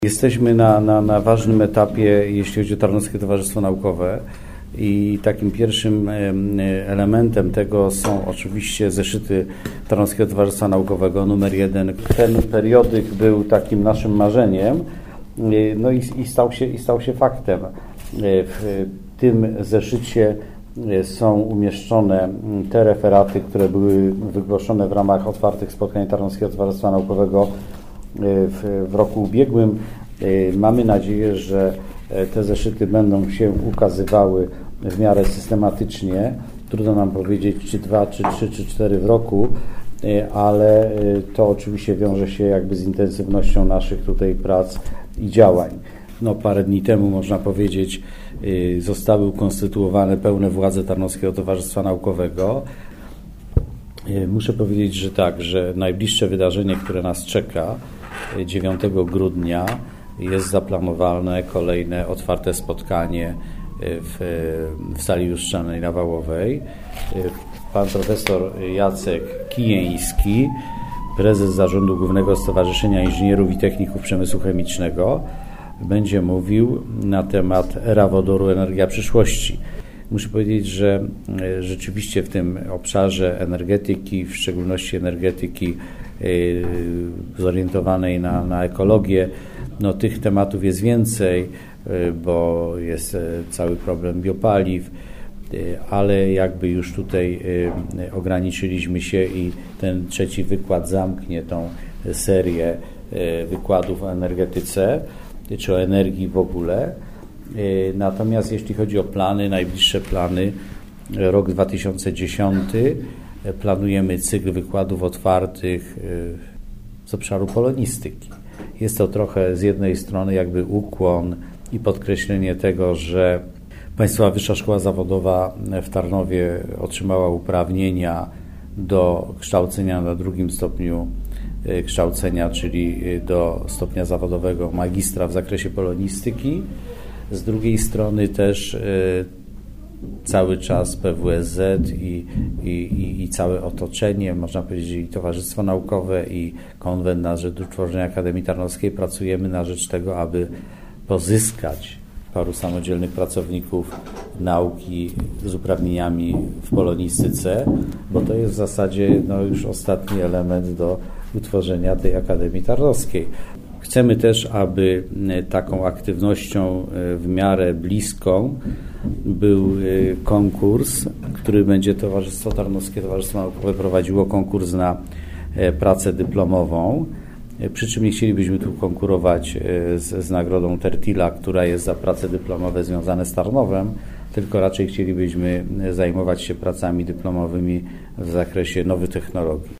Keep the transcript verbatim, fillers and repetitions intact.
Jesteśmy na, na, na ważnym etapie, jeśli chodzi o Tarnowskie Towarzystwo Naukowe, i takim pierwszym elementem tego są oczywiście zeszyty Tarnowskiego Towarzystwa Naukowego numer jeden. Ten periodyk był takim naszym marzeniem, no i, i, stał się, i stał się faktem. W tym zeszycie są umieszczone te referaty, które były wygłoszone w ramach otwartych spotkań Tarnowskiego Towarzystwa Naukowego w, w roku ubiegłym. Mamy nadzieję, że te zeszyty będą się ukazywały w miarę systematycznie. Trudno nam powiedzieć, czy dwa, czy trzy, czy cztery w roku, ale to oczywiście wiąże się jakby z intensywnością naszych tutaj prac i działań. No, parę dni temu, można powiedzieć, zostały ukonstytuowane pełne władze Tarnowskiego Towarzystwa Naukowego. Muszę powiedzieć, że tak, że najbliższe wydarzenie, które nas czeka, dziewiątego grudnia, jest zaplanowane kolejne otwarte spotkanie w, w sali lustrzanej na Wałowej. Pan profesor Jacek Kijęński, prezes Zarządu Głównego Stowarzyszenia Inżynierów i Techników Przemysłu Chemicznego, będzie mówił na temat era wodoru, energia przyszłości. Muszę powiedzieć, że rzeczywiście w tym obszarze energetyki, w szczególności energetyki zorientowanej na, na ekologię, no, tych tematów jest więcej, bo jest cały problem biopaliw, ale jakby już tutaj ograniczyliśmy się i ten trzeci wykład zamknie tą serię wykładów o energetyce, czy o energii w ogóle. Natomiast jeśli chodzi o plany, najbliższe plany, rok dwa tysiące dziesiąty, planujemy cykl wykładów otwartych z obszaru polonistyki. Jest to trochę z jednej strony jakby ukłon i podkreślenie tego, że Państwowa Wyższa Szkoła Zawodowa w Tarnowie otrzymała uprawnienia do kształcenia na drugim stopniu kształcenia, czyli do stopnia zawodowego magistra w zakresie polonistyki. Z drugiej strony też cały czas P W S Z i, i, i całe otoczenie, można powiedzieć, i Towarzystwo Naukowe, i Konwent na rzecz utworzenia Akademii Tarnowskiej pracujemy na rzecz tego, aby pozyskać paru samodzielnych pracowników nauki z uprawnieniami w polonistyce, bo to jest w zasadzie no, już ostatni element do utworzenia tej Akademii Tarnowskiej. Chcemy też, aby taką aktywnością w miarę bliską był konkurs, który będzie Towarzystwo Tarnowskie Towarzystwo Naukowe prowadziło, konkurs na pracę dyplomową. Przy czym nie chcielibyśmy tu konkurować z, z nagrodą Tertila, która jest za prace dyplomowe związane z Tarnowem, tylko raczej chcielibyśmy zajmować się pracami dyplomowymi w zakresie nowych technologii.